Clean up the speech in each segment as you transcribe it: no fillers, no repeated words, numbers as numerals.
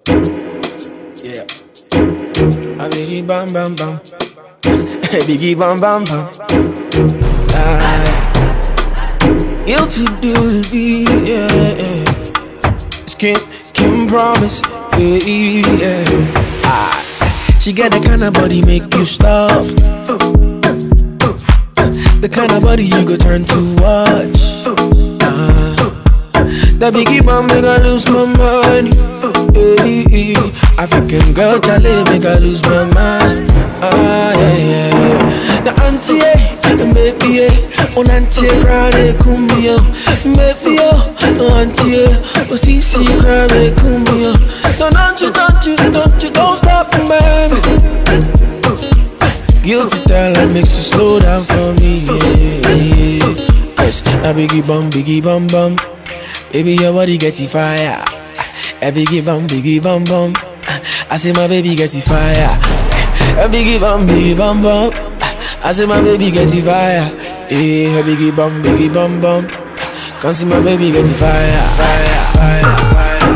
Yeah. A biggie bam bam bam. A biggie bam bam bam. You to do the yeah. Kim promise. Yeah. She get the kind of body make you stop. The kind of body you go turn to watch. That biggie bomb make I lose my money. African girl Charlie make I lose my mind. The auntie, maybe on auntie cry cumbia, maybe auntie, CC cry cumbia. So don't stop, baby. Guilty talent makes you slow down for me. Cause a biggie bum bum. Baby, your body get it fire. A biggie bum bum. I say my baby get it fire. A biggie bum bum. I say my baby get it fire. A biggie bum bum. Come see my baby get it fire. Fire.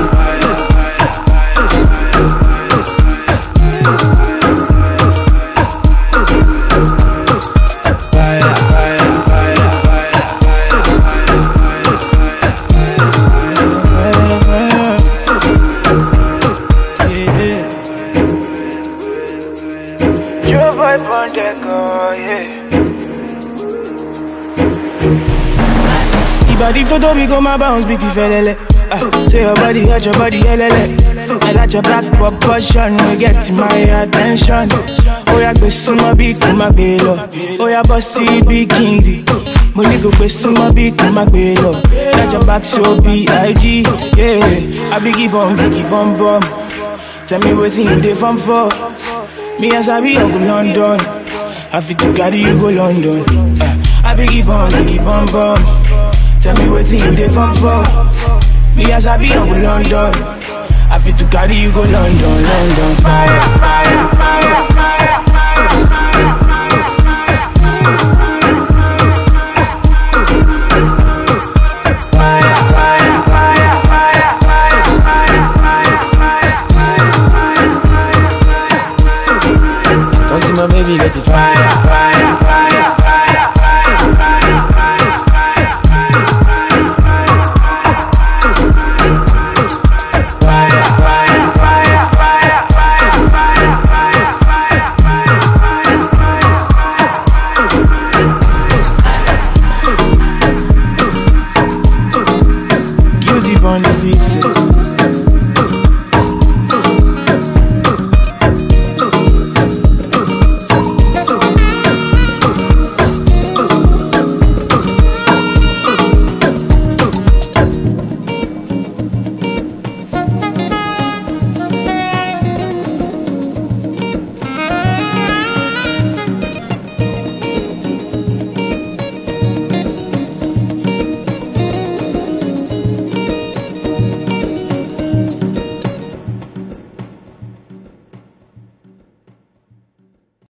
Body todo we go my bounce beat the felele. Say your body hot, your body LLA. I like your black proportion, you get my attention. Oh yeah, go suma big to my bello. Oh yeah, bossy bikini. Money go suma big to my bello. Like your back so B.I.G. Yeah, I biggie bum bum. Tell me what's in you dey fun for. Me as I be Uncle London. I fit to carry you go London. I biggie bum bum. Tell me what's in you dey fun for. Me as I be Uncle London. I fit to carry you go London. Fire. Come see my baby get the fire.